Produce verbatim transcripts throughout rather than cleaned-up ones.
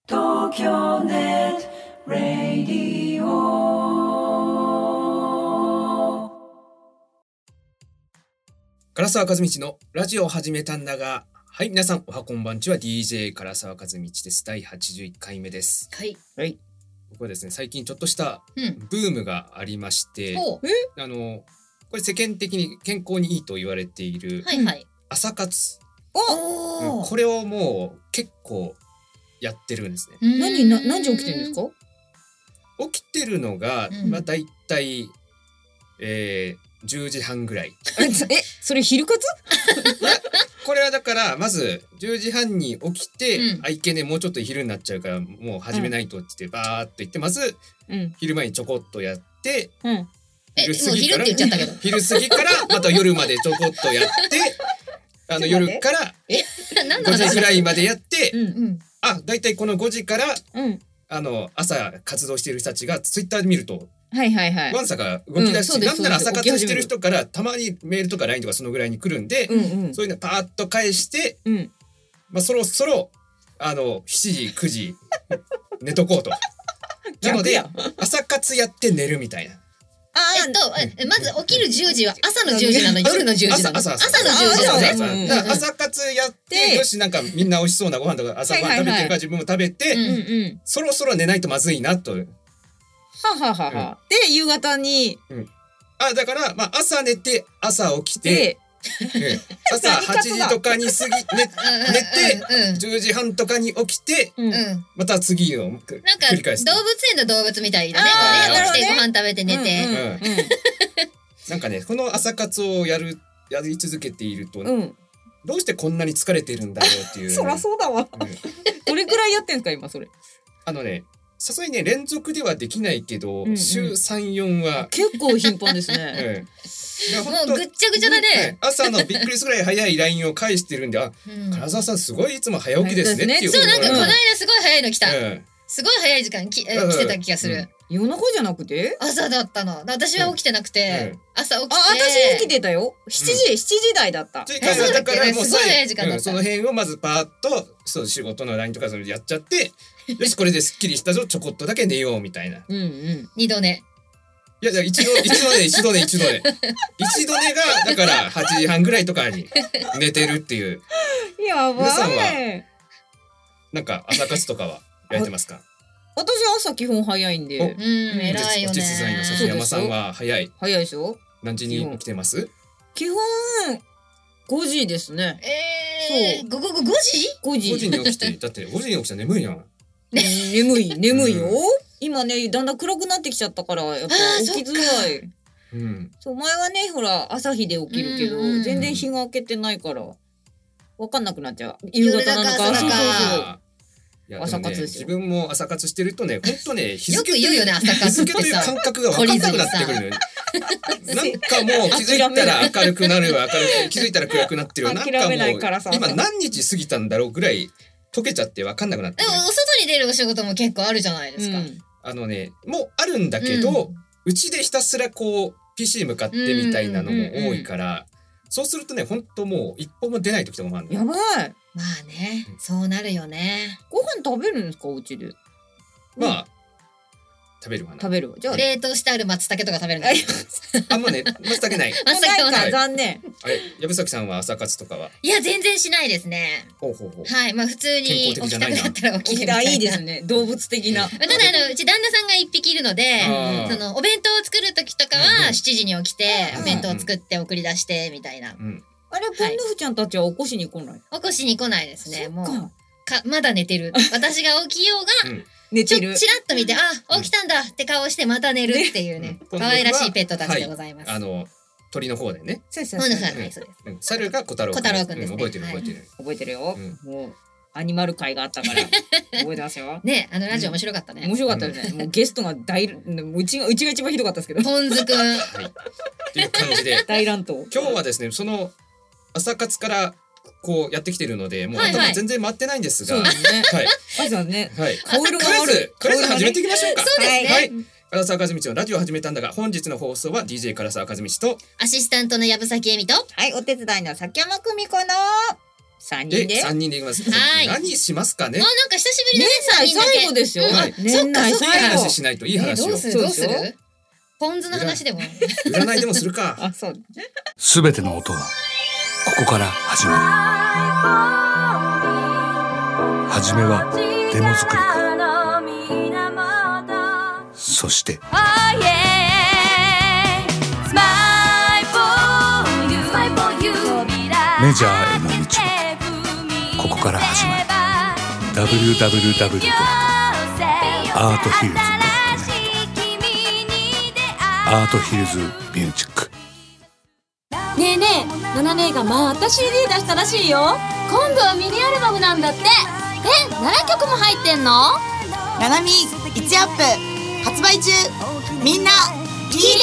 東京ネットラディオ。 唐沢和道のラジオを始めたんだが、はい、皆さんおはこんばんちは。 ディージェー 唐沢和道です。だいはちじゅういっかいめです。 はい、 はい、僕はですね、最近ちょっとしたブームがありまして、うん、あのこれ世間的に健康にいいと言われている朝活、 お、 うん、これをもう結構やってるんですね。 何な何時起きてるんですか？ 起きてるのが、うん、まあだいたい、えー、じゅうじはんぐらい。 え、それ昼活？ いや、これはだからまずじゅうじはんに起きて、うん、あいけねもうちょっと昼になっちゃうからもう始めないとって言ってバーっと言って、まず、うん、昼前にちょこっとやって、 うん、昼過ぎから、え、もう昼って言っちゃったけど昼過ぎからまた夜までちょこっとやってあの夜からごじぐらいまでやって、うんうん、あ、だいたいこのごじから、うん、あの朝活動している人たちがツイッターで見ると、 はいはいはい、 ワンサが動き出し、うん、なんなら朝活してる人からたまにメールとか ライン とかそのぐらいに来るんで、うんうん、そういうのパーッと返して、うん、まあ、そろそろあのしちじくじ寝とこうとなので朝活やって寝るみたいな。 あえっと、えまず起きるじゅうじは朝のじゅうじなの、夜のじゅうじなの？朝、朝、朝のじゅうじなのね。 朝、朝、朝、朝活やって、よし、なんかみんな美味しそうなご飯とか朝ご飯食べてるから自分も食べて、うんうん、そろそろ寝ないとまずいなと。 はははは、うん、で夕方に、 うん、あ、だからまあ朝寝て朝起きて、うん、朝はちじとかに過ぎ、ね、寝てじゅうじはんとかに起きて、うん、また次を繰り返す。 なんか動物園の動物みたいだね。起きてご飯食べて寝て、うんうんうん、 なんかね、この朝活をやるやり続けていると、うん、どうしてこんなに疲れてるんだろうっていう、ね、 そりゃそうだわ、うん、どれくらいやってんすか今それ？ あのね、さすがにね連続ではできないけど、うんうん、週 さん,よん は結構頻繁ですね、 うん、もうぐっちゃぐちゃだね。 朝のびっくりするぐらい早い ライン を返してるんで、あ、うん、唐沢さんすごいいつも早起きですねっていう、 そう、なんかこの間すごい早いの来た、うん、すごい早い時間き、えー、来てた気がする、うん、 夜中じゃなくて朝だったの。私は起きてなくて、うん、朝起きて、あ、 私起きてたよ。しちじ、うん、しちじ台だった。 だからもうすごい早い時間だった、うん、 その辺をまずパーッとそう仕事の ライン とかそれやっちゃってよしこれですっきりしたぞ、ちょこっとだけ寝ようみたいな。 うんうん。二度寝。 いやいや一度一度寝一度寝一度寝一度寝がだからはちじはんぐらいとかに寝てるっていう。 やばい。 皆さんはなんか朝活とかはやってますか？ 私朝基本早いんで。 うん、偉いよね。 お手伝いの笹山さんは早い。 早いですよ。 何時に起きてます？ 基本ごじですね。 えー、そう。ごごごごじ？ ごじ。ごじに起きて、だってごじに起きたら眠いやん。 眠い眠いよ。うん、今ねだんだん暗くなってきちゃったからやっぱ起きづらい。うん。そう、前はねほら朝日で起きるけど、うんうん、全然日が明けてないからわかんなくなっちゃう。夕方なのか朝か。そうそうそう。 いや朝活ですよ。自分も朝活してるとね、本当ね、日付という、ね、朝活日付という感覚が分かんなくなってくるのよ。なんかもう気づいたら明るくなるわ、明るく気づいたら暗くなってるわ、なんかもう今何日過ぎたんだろうぐらい溶けちゃって分かんなくなってる。 でもお外に出るお仕事も結構あるじゃないですか。うん、 あのね、もうあるんだけど、うち、ん、でひたすらこう ピーシー 向かってみたいなのも多いから、うんうんうん、そうするとね、本当もう一歩も出ない時とかもあるの。 やばい。 まあね、そうなるよね。 ご飯食べるんですかお家で？ まあ、うん、食べるかな。 食べる。じゃあ冷凍してある松茸とか食べるんだ。 あんまね、松茸ない。 松茸もないか、残念。 あれ、矢吹さんは朝活とかは？ いや全然しないですね。 ほうほうほう。 はい、まあ普通に起きたくなったら起きるみたいな。 いいですね。動物的な。 ただあのうち旦那さんが一匹いるので、そのお弁当を作る時とかはしちじに起きてお弁当を作って送り出してみたいな。うん、 あれ、ポンヌフちゃんたちは起こしに来ない？ 起こしに来ないですね。もうかまだ寝てる。私が起きようが、うん、 寝てる。 ちょっと見て、あ、起きたんだって顔してまた寝るっていうね、可愛らしいペットたちでございます。 はい、あの鳥の方でね。 そうそうそう。 はい、そうです。 猿が小太郎くん。小太郎くんですね。 覚えてる覚えてる。 覚えてるよ。もうアニマル界があったから覚えてますよ。 ね、あのラジオ面白かったね。 面白かったですね。もうゲストが大うちがうちが一番ひどかったですけど。 ポンズくん。はい。 っていう感じで大乱闘。 今日はですね、その朝活からこうやってきてるので、もう頭全然回ってないんですが、 そうですね。はい。まずはね、 はい。顔色が悪い。とりあえず始めていきましょうか。 そうですね。 はい。唐沢和道のラジオを始めたんだが、本日の放送は ディージェー 唐沢和道とアシスタントの藪崎恵美と、 はい、お手伝いの崎山久美子の三人で三人でいきます。 はい。 何しますかね。 あ、なんか久しぶりで年内最後ですよ。 年内最後。いい話しないといい話を。 どうするどうする。ポン酢の話でも。 占いでもするか。 あ、そう。 すべての音はここから始まる。はじめはデモ作りから。そしてメジャーへの道はここから始まる。 ダブリューダブリューダブリュー ドットアートヒルズ ドットネット アートヒルズミュージック。 ねえねえ、ナナ姉がまた シーディー 出したらしいよ。今度はミニアルバムなんだって。え、ななきょくも入ってんの？ ナナミいちアップ発売中。みんな聞いてね。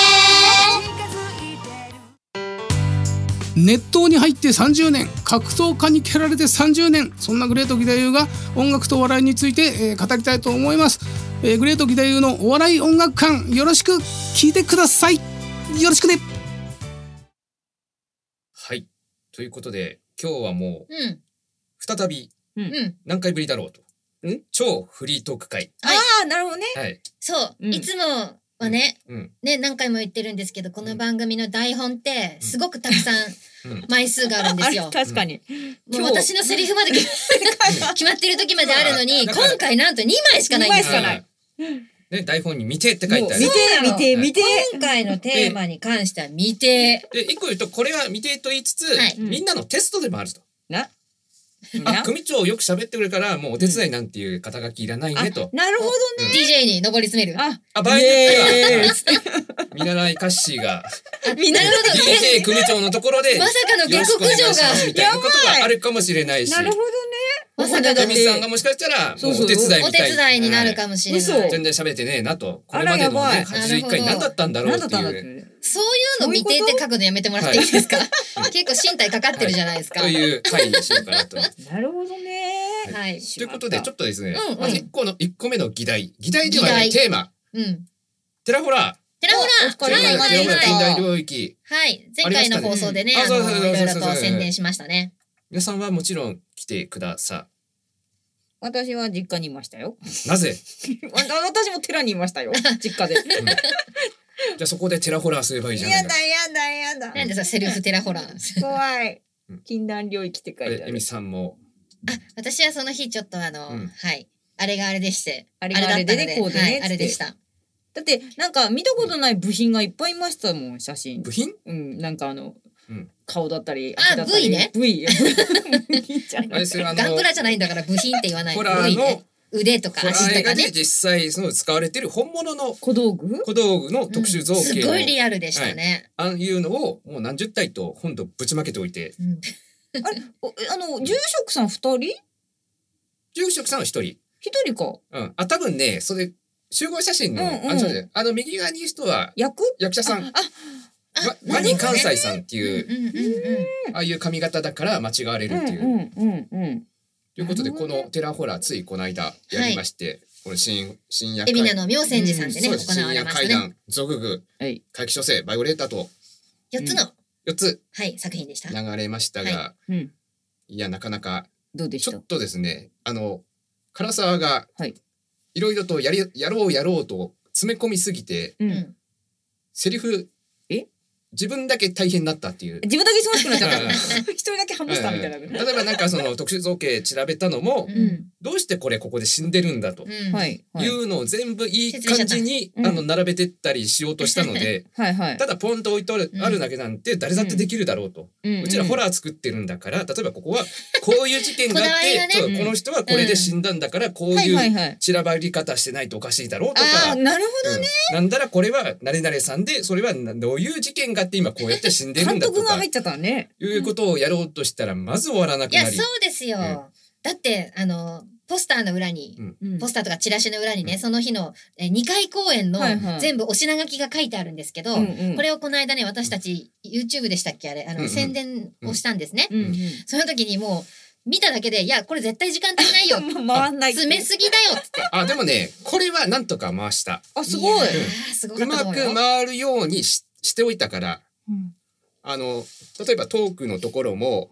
熱湯に入ってさんじゅうねん、格闘家に蹴られてさんじゅうねん、そんなグレート義太夫が音楽とお笑いについて、えー、語りたいと思います、えー、グレート義太夫のお笑い音楽館、よろしく聞いてください。よろしくね。 はい、ということで今日はもう、 うん、 再び、うん、何回ぶりだろうと、うん、超フリートーク会。 ああ、なるほどね。 はい、 そう、うん、いつもはね、うん、ね、何回も言ってるんですけど、この番組の台本ってすごくたくさん枚数があるんですよ。 確かに。 もう私のセリフまで決まってる時まであるのに、今回なんとにまいしかないんですよ。 にまいしかない。 ね、台本に見てって書いてある。 見て見て見て。 今回のテーマに関しては見て。 で、一個言うとこれは見てと言いつつ、はい、みんなのテストでもあると。 な。 あ、組長よく喋ってくるからもうお手伝いなんていう肩書きいらないねと。 なるほどね。 ディージェー に上り詰める。 あ、あ、場合によっては見習いカッシーが見習いディージェー 組長のところでまさかの下克上がみたいなことがあるかもしれないし。 なるほどね。 まさかのミスさんがもしかしたらもうお手伝いみたいな。 お手伝いになるかもしれない。 全然喋ってねえなと。これまでのねはちじゅういっかい何だったんだろうっていう。 そういうの見てって書くのやめてもらっていいですか？結構身体かかってるじゃないですか。 という回にしようかなと。 なるほどね。 はい。 ということでちょっとですね、まずいっこのいっこめの議題、議題ではないテーマ。うん。テラホラー。 テラホラー。はいはいはい。 近代領域。 はい。前回の放送でね、あのいろいろと宣伝しましたね。 皆さんはもちろん来てください。 私は実家にいましたよ。 なぜ？ 私も寺にいましたよ。実家で。 じゃあそこでテラホラーすればいいじゃないか。 やだやだやだ。 なんでさセルフテラホラー。 怖い。禁断領域って書いてある。 えみさんも。 あ、私はその日ちょっとあの、はい。あれがあれでして。 あれがあれでね、こうでね。 あれでした。 だってなんか見たことない部品がいっぱいいましたもん、写真。 部品？ うん、なんかあの。顔だったり、 あ、部位ね。 部位。 ガンプラじゃないんだから部品って言わない。部位ね。腕とか足とかね。 実際その使われてる本物の小道具？ 小道具の特殊造形。 すごいリアルでしたね。 ああいうのをもう何十体と本土ぶちまけておいて。 あれ、あの住職さん二人？ 住職さんは一人。 一人か。 うん。あ、多分ね、それ集合写真のあの右側にいる人は役？ 役者さん。あ。ワニ関西さんっていうああいう髪型だから間違われるっていう。ということでこのテラホラーついこの間やりまして、この新深夜海老名の妙泉寺さんでね行われましたね。深夜怪談、ゾググ、怪奇書生、バイオレーターとよっつのよっつはい作品でした。 流れましたが、いやなかなかどうでした？ ちょっとですね、あの唐沢がいろいろとやりやろうやろうと詰め込みすぎて、セリフ自分だけ大変になったっていう。 自分だけ忙しくなっちゃった。一人だけハムスターみたいな。 例えばなんかその特殊造形調べたのも、どうしてこれここで死んでるんだというのを全部いい感じにあの並べてったりしようとしたので、ただポンと置いてあるだけなんて誰だってできるだろうと。うちらホラー作ってるんだから、例えばここはこういう事件があって、この人はこれで死んだんだからこういう散らばり方してないとおかしいだろうとか。 なるほどね。 なんだらこれは誰々さんで、それはどういう事件がって今こうやって死んでるんだとか。 監督が入っちゃったね。 いうことをやろうとしたらまず終わらなくなり。 いやそうですよ。だってあのポスターの裏に、ポスターとかチラシの裏にね、その日のにかい公演の全部お品書きが書いてあるんですけど、これをこの間ね私たち YouTube でしたっけあれあの宣伝をしたんですね。その時にもう見ただけで、いやこれ絶対時間足りないよ回んない詰めすぎだよって。 あでもねこれはなんとか回した。 あすごい。 うまく回るようにししておいたから、あの例えばトークのところも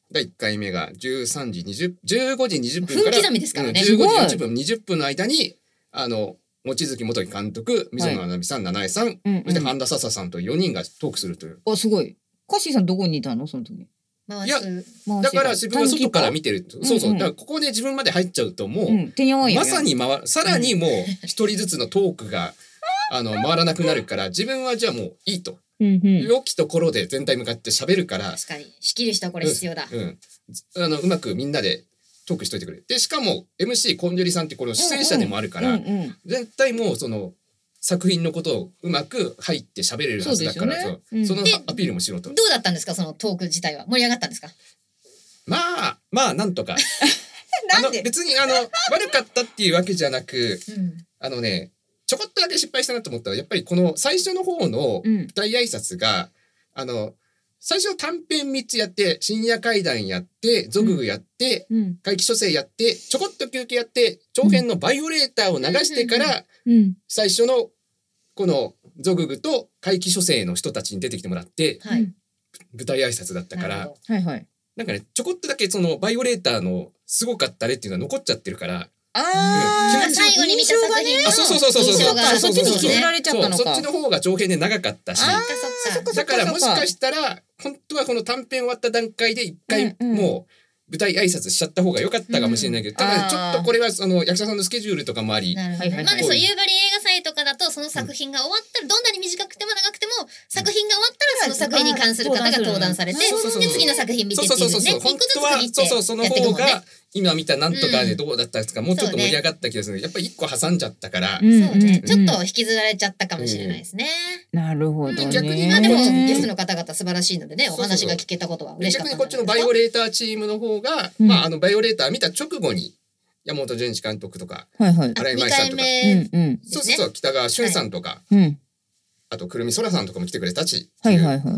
だいいっかいめがじゅうさんじにじゅう、じゅうごじにじゅっぷんから分刻みですからね。 じゅうごじよんじゅっぷん、にじゅっぷんの間に、あの、望月元樹監督、溝野七海さん、七重さん、そして半田笹さんとよにんがトークするという。 あ、すごい。カッシーさんどこにいたのその時。 いや、だから自分が外から見てる。そうそう。だからここで自分まで入っちゃうともう、まさに回る、さらにもう一人ずつのトークが、あの、回らなくなるから、自分はじゃあもういいと。良きところで全体向かって喋るから。 確かに。仕切る人はこれ必要だ。 うん。あの、うまくみんなで、トークしといてくれ。で、しかも エムシー コンジュリさんってこの出演者でもあるから、絶対もうその作品のことをうまく入って喋れるはずだから、そのアピールもしろと。 どうだったんですかそのトーク自体は。盛り上がったんですか？ まあ、まあ、なんとか。あの別にあの悪かったっていうわけじゃなく、うん、あのね、ちょこっとだけ失敗したなと思ったら、やっぱりこの最初の方の舞台挨拶が、うん、あの、最初短編みっつやって、深夜怪談やって、ゾググやって、うん、怪奇書生やって、ちょこっと休憩やって、長編のバイオレーターを流してから、うん、最初のこのゾググと怪奇書生の人たちに出てきてもらって、はい、舞台挨拶だったから、はいはい、なんかね、ちょこっとだけそのバイオレーターのすごかったねっていうのは残っちゃってるから、 ああ、最後に見た作品あ、そうそうそうそうそう、 そっちに引きずられちゃったのか。 そっちの方が長編で長かったし、だからもしかしたら本当はこの短編終わった段階で一回もう舞台挨拶しちゃった方が良かったかもしれないけど、ただちょっとこれはその役者さんのスケジュールとかもあり、 まあね、そう夕張映画祭とかだとその作品が終わったらどんなに短くても長くても作品が終わったらその作品に関する方が登壇されて、で次の作品見てっていうね、一個ずつ区切ってやっていくもんね。 今見たなんとかでどうだったんですか、うん、もうちょっと盛り上がった気がする、ね、やっぱり一個挟んじゃったから、 そうね、ちょっと引きずられちゃったかもしれないですね、 うん、なるほどね。 逆にまあでもゲストの方々素晴らしいのでね、お話が聞けたことは嬉しかった。 逆にこっちのバイオレーターチームの方が、うん、まああのバイオレーター見た直後に山本純一監督とか、はいはい、新井舞さんとか、 うんうん、 そうそうそう、北川俊さんとか、 はい、 あとくるみそらさんとかも来てくれたし、 はいはいはい、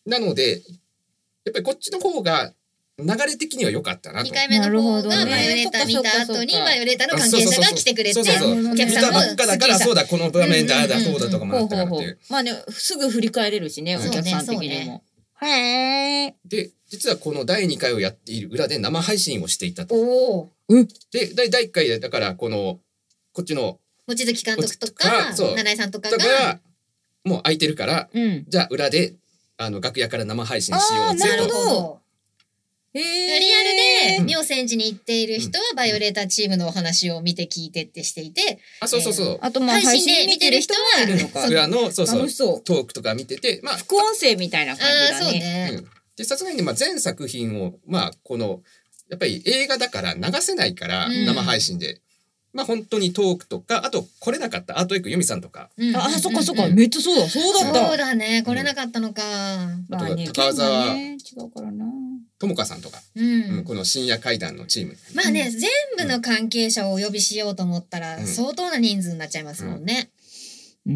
なのでやっぱりこっちの方が流れ的には良かったなと。 にかいめの方がバイオレーター見た後にバイオレーターの関係者が来てくれて、お客さんも見たばっかだからそうだこの場面だあだそうだとかもあったからっていう。 まあね、すぐ振り返れるしね、お客さん的にも。へえ。 で実はこのだいにかいをやっている裏で生配信をしていたと。 おお。 でだいいっかいでだからこのこっちの望月監督とか七重さんとかがもう空いてるから、じゃあ裏であの楽屋から生配信しようぜと。 なるほど。 リアルで妙泉寺に行っている人はバイオレーターチームのお話を見て聞いてってしていて、 あ、そうそうそう。 あとまあ配信で見てる人はいるのか。 裏のそうそうトークとか見てて、まあ副音声みたいな感じだね。 でさすがにまあ全作品をまあこのやっぱり映画だから流せないから生配信で。まあ本当にトークとか、あと来れなかったアートエイク由美さんとか、 うん、あ、そっかそっか、めっちゃそうだ、そうだった。 そうだね、来れなかったのか。 あと高澤智香さんとか、 うん、 この深夜怪談のチーム。 まあね、全部の関係者をお呼びしようと思ったら相当な人数になっちゃいますもんね。 うん。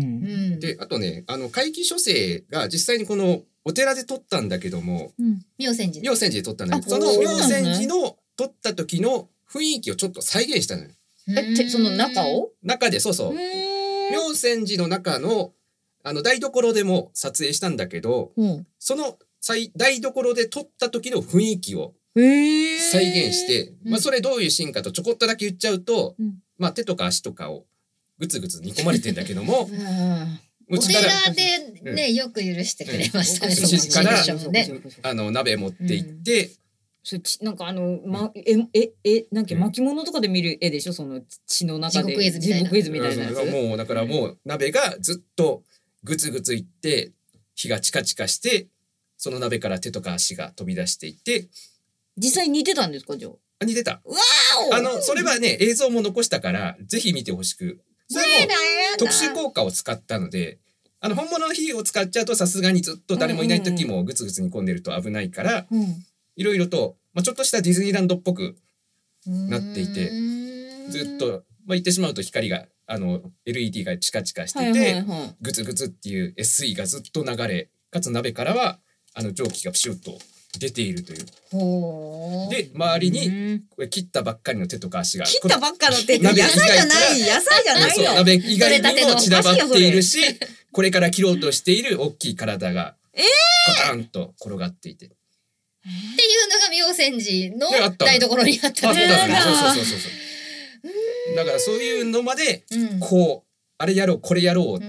で、あとね、あの怪奇書生が実際にこのお寺で撮ったんだけども、 妙泉寺。 妙泉寺で撮ったんだけど、その妙泉寺の撮った時の雰囲気をちょっと再現したのよ。 え、その中を中で、そうそう。妙泉寺の中の、あの、台所でも撮影したんだけど、うん、その台所で撮った時の雰囲気を再現して、まあ、それどういうシーンかとちょこっとだけ言っちゃうと、うん、まあ、手とか足とかをぐつぐつ煮込まれてんだけども、 お寺でね、うん、よく許してくれましたね。 うちから、あの、鍋持って行って、うんそちなんかあの、ま、え、え、え、なんか巻物とかで見る絵でしょその血の中で。 地獄絵図みたいな。 地獄絵図みたいなやつ。 もう、だからもう、鍋がずっとぐつぐついって、火がチカチカして、その鍋から手とか足が飛び出していって、 実際似てたんですか、じゃあ。 似てた。 わーおあの、それはね、映像も残したから、ぜひ見てほしく。それも特殊効果を使ったので、あの、本物の火を使っちゃうと、さすがにずっと誰もいない時もぐつぐつ煮込んでると危ないから、うんいろいろと、まあ、ちょっとしたディズニーランドっぽくなっていてずっと、まあ、言ってしまうと光があの エルイーディー がチカチカしてて、はいはいはい、グツグツっていう エスイー がずっと流れかつ鍋からはあの蒸気がプシュッと出ているというで周りにこれ切ったばっかりの手とか足が切ったばっかの手って野菜じゃない野菜じゃないよ鍋以外にも散らばっているしこれから切ろうとしている大きい体がえコタンと転がっていてのが妙泉寺の台所にあったんだ。そうそうそうそう。だからそういうのまでこうあれやろうこれやろう、うん、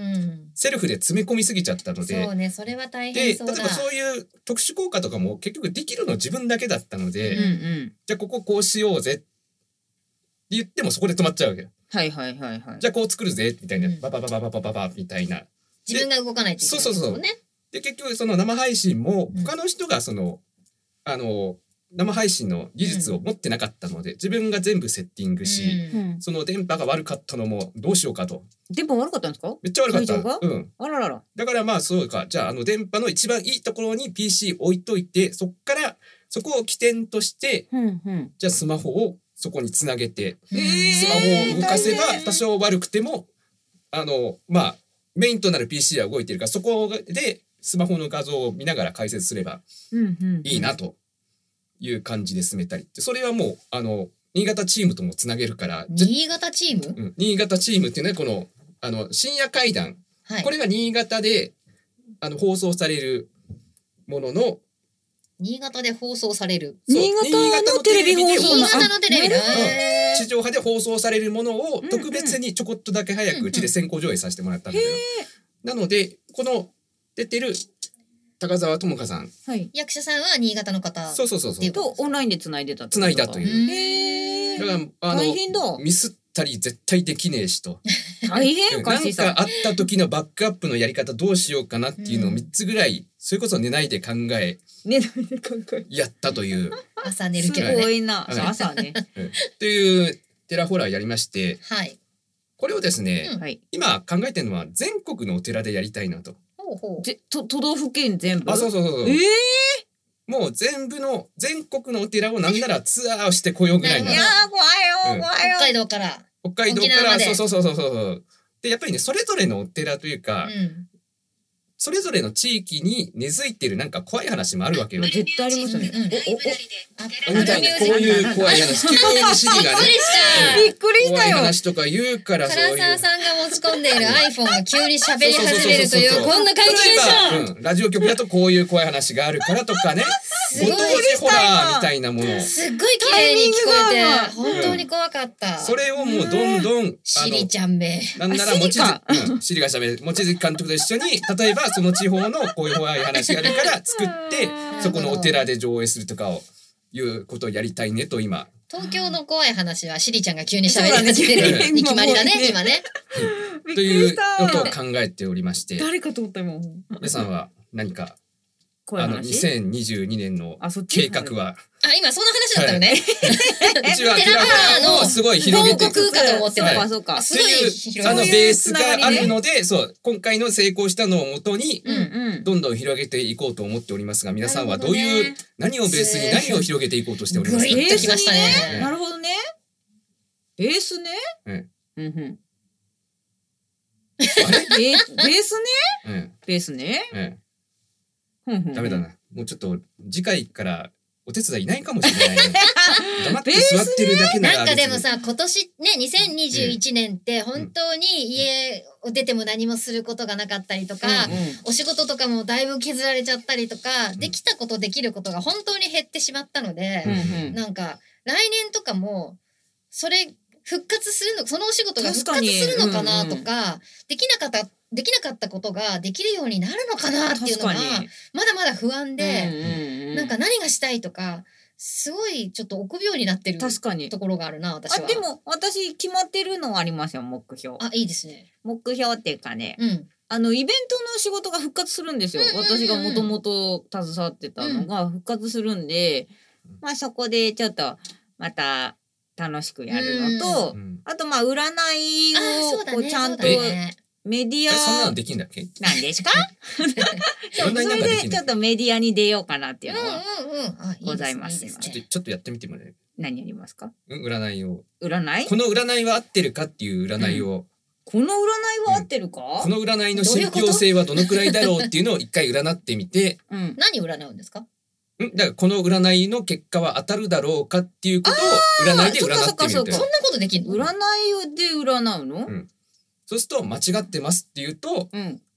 セルフで詰め込みすぎちゃったので、 そうね、それは大変そうだ。 で、例えばそういう特殊効果とかも結局できるの自分だけだったので、うんうん、じゃあこここうしようぜって言ってもそこで止まっちゃうわけよ。 はいはいはいはい。 じゃあこう作るぜみたいな、うん、ババババババババみたいな。 自分が動かないといけないですもんね。そうそうそう。 で結局その生配信も他の人がその、うん、あの生配信の技術を持ってなかったので、うん、自分が全部セッティングし、うん、その電波が悪かったのもどうしようかと。 電波悪かったんですか？ めっちゃ悪かった。 うん。あららら。 だからまあそうか、じゃああの電波の一番いいところに ピーシー 置いといて、そっからそこを起点として、うんうん、じゃあスマホをそこにつなげて、えー、スマホを動かせば多少悪くてもあのまあメインとなる ピーシー は動いてるから、そこでスマホの画像を見ながら解説すればいいなという感じで進めたりって、それはもうあの新潟チームともつなげるから。 新潟チーム、 うん、新潟チームっていうのはこのあの深夜会談、はい、これが新潟であの放送されるものの、 新潟で放送される新潟のテレビ放送、 新潟のテレビで、 地上波で放送されるものを特別にちょこっとだけ早くうちで先行上映させてもらったんだけど、なのでこの出てる高澤智香さん、 はい、役者さんは新潟の方、 そうそうそうそう、 とオンラインでつないでたつないだという。へだからあの大変だ。 ミスったり絶対できねえしと大変なんかあった時のバックアップのやり方どうしようかなっていうのをみっつぐらい、それこそ寝ないで考え寝ないで考えやったという朝寝るけどね、 すごいな、はい、朝ねというテラホラーやりまして、 はい、 これをですね、 うん、 今考えてるのは全国のお寺でやりたいなと。 ほうほう、 ぜと都道府県全部、 あ、そうそうそうそう、 えー、 もう全部の全国のお寺をなんならツアーをしてこようぐらいのいやー怖いよ、うん、怖いよ、 北海道から北海道からそうそうそうそうそうで、やっぱりねそれぞれのお寺というか、うん、それぞれの地域に根付いてるなんか怖い話もあるわけよ。 絶対ありますよね。 おおおみたいなこういう怖い話、急にシリがねびっくりしたよ。 怖い話とか言うからそういう。 唐沢さんが持ち込んでいる iPhone が急に喋り始めるというこんな感じでしょ。 うん、ラジオ局だとこういう怖い話があるからとかね。ご当地ホラーみたいなもの。 すっごい綺麗に聞こえて本当に怖かった。 それをもうどんどんシリちゃんめ。 なんならもちうんシリがしゃべる望月監督と一緒に例えばその地方のこういう怖い話があるから作ってそこのお寺で上映するとかをいうことをやりたいねと今。 東京の怖い話はシリちゃんが急に喋り始めるに決まりだね今ね。 ということを考えておりまして。 誰かと思った今。 皆さんは何かあのにせんにじゅうにねんの計画は。 あ、今その話だったのね。 うちはテラホラーをすごい広げていく。 報告かと思ってた。 そうか。 すごい広あのベースがあるので、そう今回の成功したのをもとにどんどん広げていこうと思っておりますが、皆さんはどういう何をベースに何を広げていこうとしておりますか。 グイッときましたね。 なるほどね。ベースね。 うんうん。あれベースね。ベースね。 ダメだな。もうちょっと次回からお手伝いいないかもしれない、ね。黙って座ってるだけなら。 なんかでもさ、今年ね、にせんにじゅういちねんって本当に家を出ても何もすることがなかったりとか、うんうん、お仕事とかもだいぶ削られちゃったりとか、うん、できたことできることが本当に減ってしまったので、うんうん、なんか来年とかもそれ復活するの、そのお仕事が復活するのかなとか、うんうん、できなかったできなかったことができるようになるのかなっていうのがまだまだ不安で、うんうんうん、なんか何がしたいとかすごいちょっと臆病になってるところがあるな私は。 あでも私決まってるのはありますよ目標。 あいいですね。 目標っていうかね、 うん、 あのイベントの仕事が復活するんですよ、うんうんうん、私がもともと携わってたのが復活するんで、うん、まあそこでちょっとまた楽しくやるのと、うん、あとまあ占いをこうちゃんとメディアそんなのできんだっけ？ なんですか？それでちょっとメディアに出ようかなっていうのはございます。 ちょっとちょっとやってみてもらえる？ 何やりますか？ 占いを。 占い？ この占いは合ってるかっていう占いを。うん、 この占いは合ってるか？うん、 この占いの信憑性はどのくらいだろうっていうのを一回占ってみて。 うん、何占うんですか？ んだからこの占いの結果は当たるだろうかっていうことを占いで占ってみる。そんなことできるの？ 占いで占うの？ うんそうすると間違ってますって言うと、うん、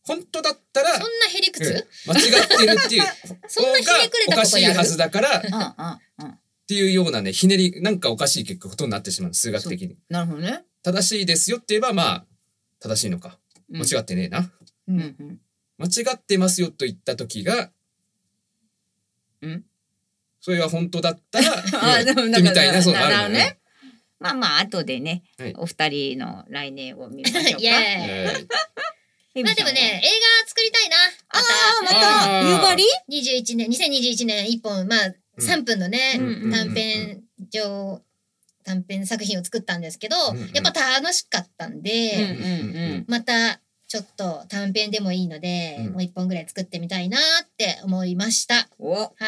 本当だったらそんなへりくつ、 うん、間違ってるっていうそんなひねくれたおかことやるしいはずだからうんうんうんっていうようなねひねりなんかおかしい結果ことになってしまう数学的に。 なるほどね。 正しいですよって言えばまあ正しいのか間違ってねえな、 うんうん、 間違ってますよと言った時がんそれは本当だったらあでもみたいなそうあるのね。まあまあ後でね、はい、お二人の来年を見ましょうか。イエーイまあでもね映画作りたいな。 またまた夕張にじゅういちねんにせんにじゅういちねんいっぽんまあさんぷんのね、うん、短編上短編作品を作ったんですけど、うんうん、やっぱ楽しかったんで、うんうんうん、またちょっと短編でもいいので、うん、もういっぽんぐらい作ってみたいなって思いました。 おはい。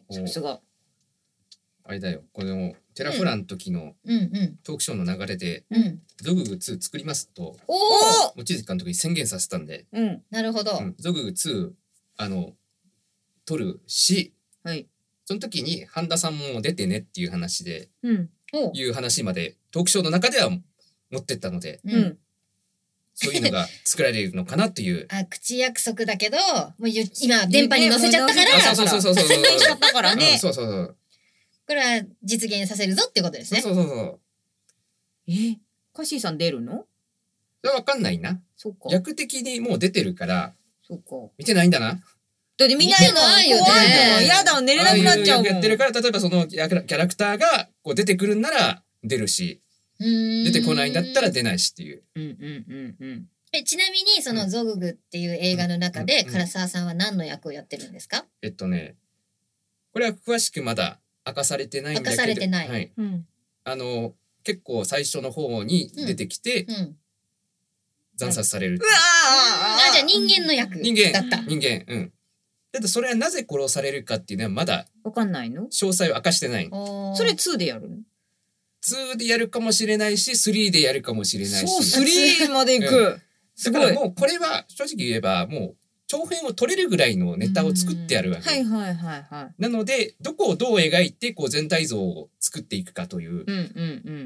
さすが。 あれだよこのテラフラの時のトークショーの流れで、うん、ゾググツー作りますと、 お望月監督に宣言させたんで、 うん、なるほど、うん、 ゾググツーあの撮るし、 はい、 その時に半田さんも出てねっていう話で、 うん、 いう話までトークショーの中では持ってったので、 うん、 そういうのが作られるのかなっていうあ口約束だけどもう今電波に乗せちゃったから、 そうそうそうそう宣言しちゃったからね、 そうそうそうこれは実現させるぞっていうことですね。 そうそうそう。 え、カッシーさん出るの？ それは分かんないな。 そうか。 役的にもう出てるから。 そうか。 見てないんだな。 だって見ないの怖いよね。やだ寝れなくなっちゃうもん。 やってるから例えばそのキャラクターがこう出てくるんなら出るし、出てこないんだったら出ないしっていう。 うんうんうんうん。 えちなみにそのゾググっていう映画の中で唐沢さんは何の役をやってるんですか？ えっとね、これは詳しくまだ。明かされてないんだけど、 明かされてない、 はいうん、 あの結構最初の方に出てきて、 うんうん、 惨殺される。 うわあ、じゃあ人間の役人間だった。 人間、うん。だってそれはなぜ殺されるかっていうのはまだわかんないの？ 詳細を明かしてない。 それツーでやるの？ ツーでやるかもしれないし、スリーでやるかもしれないし。 そう、スリーまで行く。うん、 だからもうこれは正直言えばもう。長編を取れるぐらいのネタを作ってあるわけ。 はいはいはいはい。 なのでどこをどう描いてこう全体像を作っていくかという。 うんうんうん。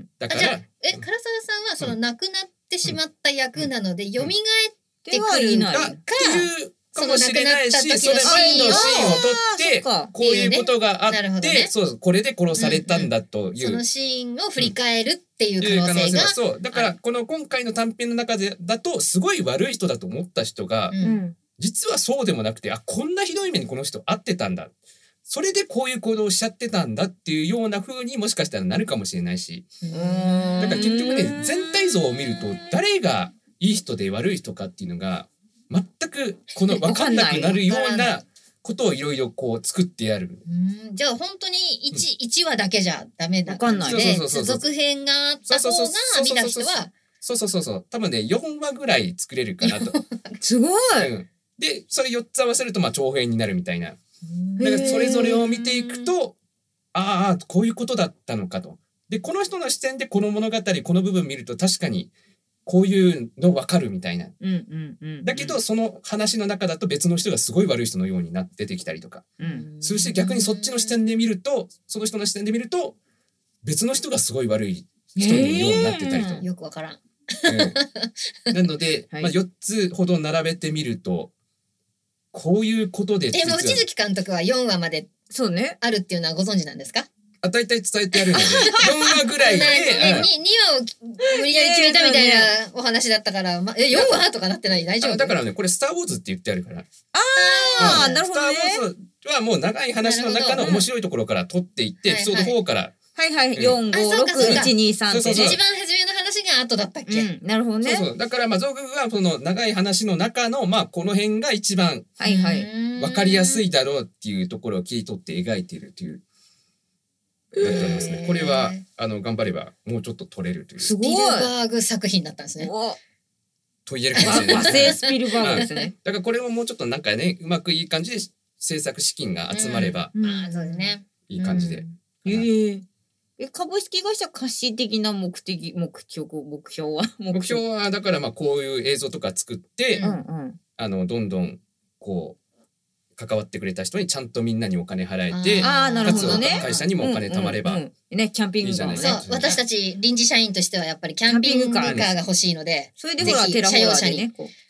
だからえ唐沢さんはその亡くなってしまった役なので蘇ってくるか、 っていうかもしれないし、それ前のシーンを撮ってこういうことがあって、そうこれで殺されたんだという。 そのシーンを振り返るっていう可能性が。 そうだからこの今回の短編の中でだとすごい悪い人だと思った人が。実はそうでもなくて、あ、こんなひどい目にこの人遭ってたんだ。それでこういう行動をしちゃってたんだっていうような風にもしかしたらなるかもしれないし。だから結局ね、全体像を見ると誰がいい人で悪い人かっていうのが全くこの分かんなくなるようなことをいろいろこう作ってやる。 うんじゃあ本当に 1, うん、 いちわだけじゃダメだ感じで続編があった方が見た人はそうそうそうそう多分ねよんわぐらい作れるかなと。 すごい、 うんでそれよっつ合わせるとまあ長編になるみたいな。だからそれぞれを見ていくとああこういうことだったのかと。でこの人の視点でこの物語この部分見ると確かにこういうの分かるみたいな。だけどその話の中だと別の人がすごい悪い人のようになって出てきたりとか。そして逆にそっちの視点で見るとその人の視点で見ると別の人がすごい悪い人のようになってたりと。 よくわからん。 うん、なので、はいまあ、よっつほど並べてみるとこういうことでえ、望月監督はよんわまでそうねあるっていうのはご存知なんですか？ あ、大体伝えてやるのでよんわぐらいでね、にわを無理やり決めたみたいなお話だったから、ま、えよんわとかなってない大丈夫？ だからねこれスターウォーズって言ってあるからああなるほどねスターウォーズはもう長い話の中の面白いところから取っていってエピソードよんからはいはい、うん、よん、ご、ろく、いち、に、さんってね。 一番初めの話が後だったっけ、 うん、なるほどね。 そうそう。だからまあ、ゾグはその長い話の中の、まあ、この辺が一番、 はいはい。 わかりやすいだろうっていうところを切り取って描いているという、だと思いますね。これは、あの、頑張ればもうちょっと取れるという。 スピルバーグ作品だったんですね。 と言えるかもしれない。 和製スピルバーグですね。 だからこれももうちょっとなんかね、うまくいい感じで制作資金が集まれば、 ああ、そうですね。 いい感じで。 へえ。え株式会社可視的な目的目標目標は目標はだからまあこういう映像とか作って、 うんうん、 あのどんどんこう関わってくれた人にちゃんとみんなにお金払えて、 あなるほどね、 かつ会社にもお金貯まれば、 うんうんうん、ねキャンピングカーね。 そう私たち臨時社員としてはやっぱりキャンピングカーが欲しいので、 それでほらテラフォラでね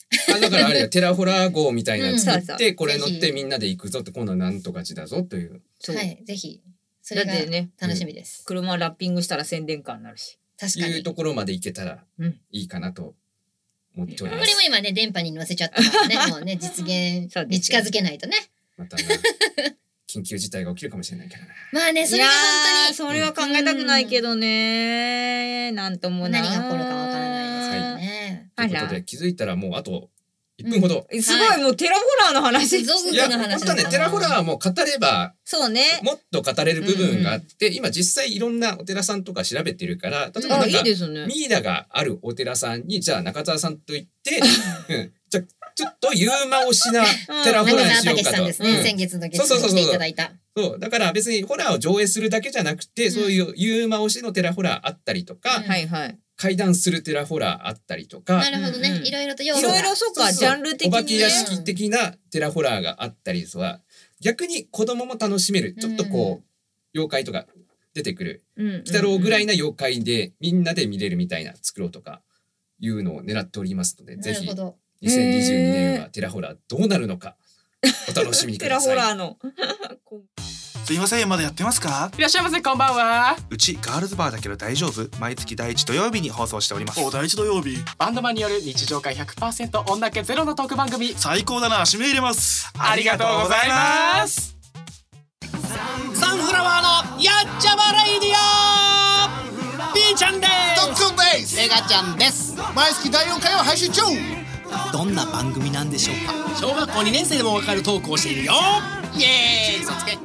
あだからあれよテラフォラ号みたいなの作って、うん、これ乗ってみんなで行くぞって今度はなんとかちだぞという。 はいぜひそれが楽しみです。 ね、車ラッピングしたら宣伝感になるし。 確かに。 いうところまで行けたらいいかなと思っております。 これも今ね電波に乗せちゃったからねもうね実現に近づけないとね。 またね緊急事態が起きるかもしれないからな。 まあねそれが本当にそれは考えたくないけどね、うん、なんともな何が起こるかわからないですけどね。 はい、ということで気づいたらもうあといっぷんほど、 うん、すごい、はい、もうテラフォラーの話ゾグの話本当ねテラフォラーはもう語ればそうねもっと語れる部分があって、うんうん、今実際いろんなお寺さんとか調べてるから例えばなんか、うん、いいですね、ミイラがあるお寺さんにじゃあ中澤さんと行って、うん、じゃあちょっとユーマ推しなテラフォラーにしようかと、うん、 先月の月に来ていただいた。 そうだから別にホラーを上映するだけじゃなくて、うん、そういうユーマ推しのテラフォラーあったりとか、 うんはいはい、 階段するテラフォラーあったりとかなるほどね、うん、いろいろと要素がいろいろそうかジャンル的に、ね、 お化け屋敷的なテラフォラーがあったりとか逆に子供も楽しめるちょっとこう、うん、妖怪とか出てくる鬼太郎ぐらいな妖怪でみんなで見れるみたいな作ろうとかいうのを狙っておりますのでぜひにせんにじゅうにねんはテラフォラーどうなるのかお楽しみください。 テラフォラーのすいませんまだやってますか？ いらっしゃいませこんばんは。 うちガールズバーだけど大丈夫毎月第一土曜日に放送しております。 お第一土曜日バンドマンによる日常会 ひゃくパーセント 女気ゼロのトーク番組最高だな締め入れますありがとうございます。 サンフラワーのやっちゃまレイディオ B ちゃんですドックンですメガちゃんです。 毎月だいよんかいを配信中。 どんな番組なんでしょうか。小学校にねん生でもわかるトークをしているよイエーイ嘘つけ。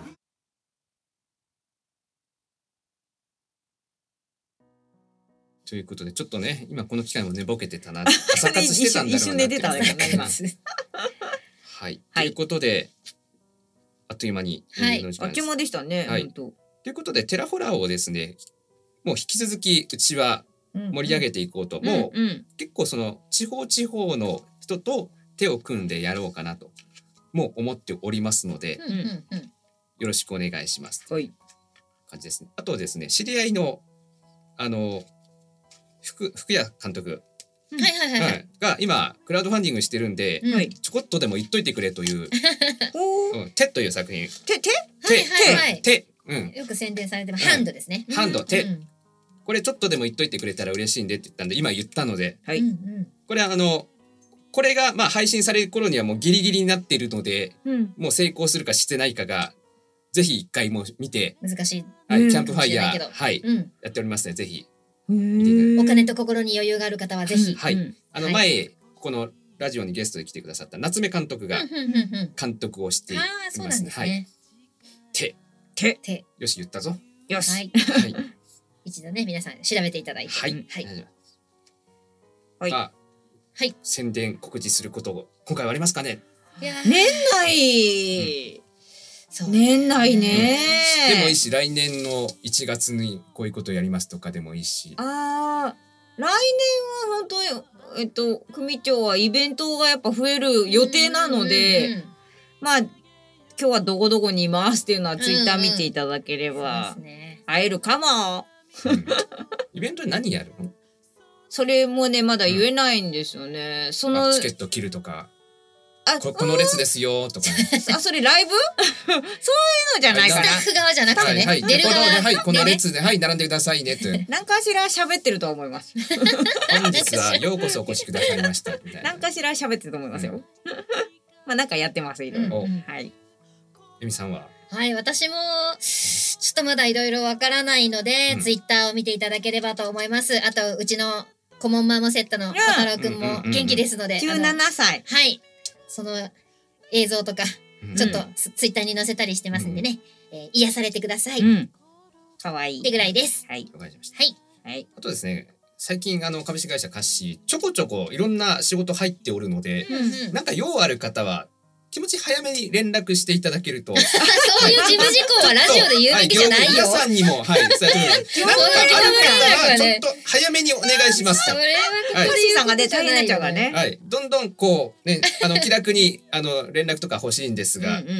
ということでちょっとね今この機会も寝ぼけてたな朝活してたんだろうな一瞬寝てたんだよね今はい、はい、ということであっという間にはいあっという間でしたね、 はい、ということでテラフォラーをですねもう引き続きうちは盛り上げていこうと、うんうん、もう、うんうん、結構その地方地方の人と手を組んでやろうかなともう思っておりますので、うんうんうん、よろしくお願いしますという感じですね。あとですね知り合いのあの福, 福谷監督、 うんはいはいはいはい、 が今クラウドファンディングしてるんで、うん、ちょこっとでも言っといてくれという、うん、手という作品手手手、 はいはいはい、 手、うん、 よく宣伝されてます、うん、ハンドですねハンド手、うん、これちょっとでも言っといてくれたら嬉しいんでって言ったんで今言ったので、はい、これはあのこれがまあ配信される頃にはもうギリギリになっているので、うん、もう成功するかしてないかがぜひ一回もう見て難しい、 はい、キャンプファイヤー、はいうん、やっておりますねぜひお金と心に余裕がある方はぜひ、 はい、あの前、はい、このラジオにゲストで来てくださった夏目監督が監督をしていますね。はい。手手手よし言ったぞ。 よし。 はい。はい、一度ね皆さん調べていただいて。 はい。 はい。 はい。あ、はい。宣伝告知すること今回はありますかね。 いや年内。そう年内ね、 うん、でもいいし来年のいちがつにこういうことをやりますとかでもいいしあ来年は本当えっと組長はイベントがやっぱ増える予定なので、うんうんうん、まあ今日はどこどこにいますっていうのはツイッター見ていただければ会えるかも、 うん、イベントで何やるのそれもねまだ言えないんですよね、うん、そのチケット切るとかあ こ, この列ですよとか、ね、 あそれライブそういうのじゃないかな、 スタッフ側じゃなくてね、 はいはい、出る側で、はい、この列で、ね、はい並んでくださいねと何かしら喋ってると思います本日はようこそお越しくださいましたみたいな何かしら喋ってると思いますよ、うん、まあなんかやってますいろいろ、うん、はいえみさんははい私もちょっとまだいろいろわからないので、うん、ツイッターを見ていただければと思います。あとうちのコモンマモセットの小太郎くんも元気ですので、 じゅうななさいはいその映像とかちょっとツイッターに載せたりしてますんでね、うんえー、癒されてください、うん、 かわいいってぐらいです。 はいわかりました。 はい、 はい、あとですね最近あの株式会社カッシーちょこちょこいろんな仕事入っておるので、うんうん、なんか用ある方は気持ち早めに連絡していただけるとそういう事務事項はラジオで言うべきじゃないよ。 皆さんにもはいそういうなんかある方はちょっと早めにお願いしますと。 それはコッシーさんがね大変になっちゃうからね。 はいどんどんこうねあの気楽にあの連絡とか欲しいんですが、うん、うん、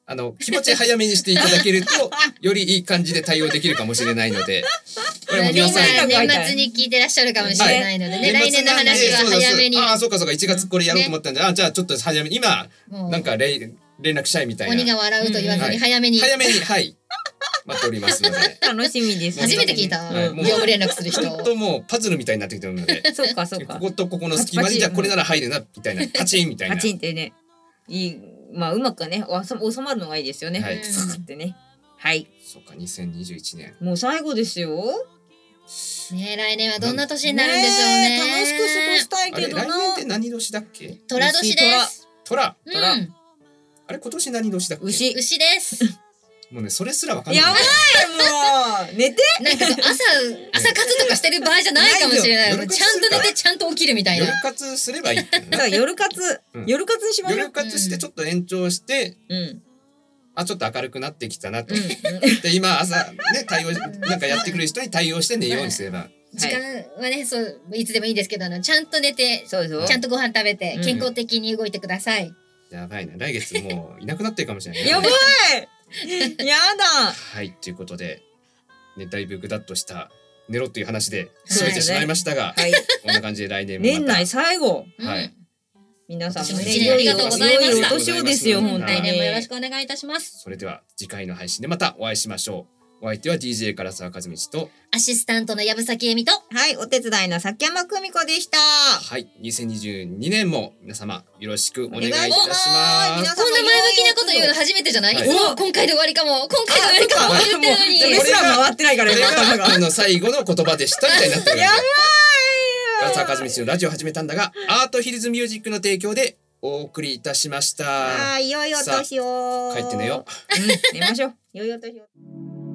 あの気持ち早めにしていただけるとよりいい感じで対応できるかもしれないので、 これも皆さん年末に聞いてらっしゃるかもしれないのでね、来年の話は早めに。 ああそうかそうか、いちがつこれやろうと思ったんで、あじゃあちょっと早めに今なんか連絡したいみたいな。 鬼が笑うと言わずに早めに。 早めにはい待っておりますので。 楽しみです。 初めて聞いた。業務連絡する人。 本当もうパズルみたいになってきてるので。 そうかそうか。 こことここの隙間にじゃこれなら入るなみたいな、パチンみたいな。 パチンってね、いい。まあうまくね収まるのがいいですよね。はい。ってね。はい。 そうか、にせんにじゅういちねん。 もう最後ですよ。 ね、来年はどんな年になるんでしょうね。 楽しく過ごしたいけどな。 来年って何年だっけ？ 寅年です。 寅。寅。あれ今年何年だっけ？ 牛。 牛です。 もうねそれすらわかんない。 やばいもう寝て。 なんか朝朝活とかしてる場合じゃないかもしれない。ちゃんと寝てちゃんと起きるみたいな。 夜活すればいい。 夜活夜活にしましょう。 夜活してちょっと延長して、あちょっと明るくなってきたなと。で今朝ね対応なんかやってくれる人に対応して寝ようにすれば。 時間はねそういつでもいいですけど、あのちゃんと寝てちゃんとご飯食べて健康的に動いてください。 やばいな、来月もういなくなってるかもしれない。 やばい。やだ。 はい、ということで、ね、だいぶぐだっとした寝ろという話で締めてしまいましたが、はい、こんな感じで来年もまた年内最後、 はい、 皆さんもねありがとうございました。 お年をですよ、本当に来年もよろしくお願いいたします。 それでは次回の配信でまたお会いしましょう。お相手は ディージェー 唐沢和道とアシスタントの藪崎恵美と、 はい、お手伝いの崎山久美子でした。 はい、にせんにじゅうにねんも皆様よろしくお願いいたします。 こんな前向きなこと言うの初めてじゃない？はい、もう今回で終わりかも、今回で終わりかも言ってるのに。 レスラー回ってないから今頭が。 あの最後の言葉でしたみたいになってる。 やばい。 唐沢和道のラジオ始めたんだが、アートヒルズミュージックの提供でお送りいたしました。 ああ、いよいよとしよう。 帰って寝よう。 うん、寝ましょう。いよいよとしよう。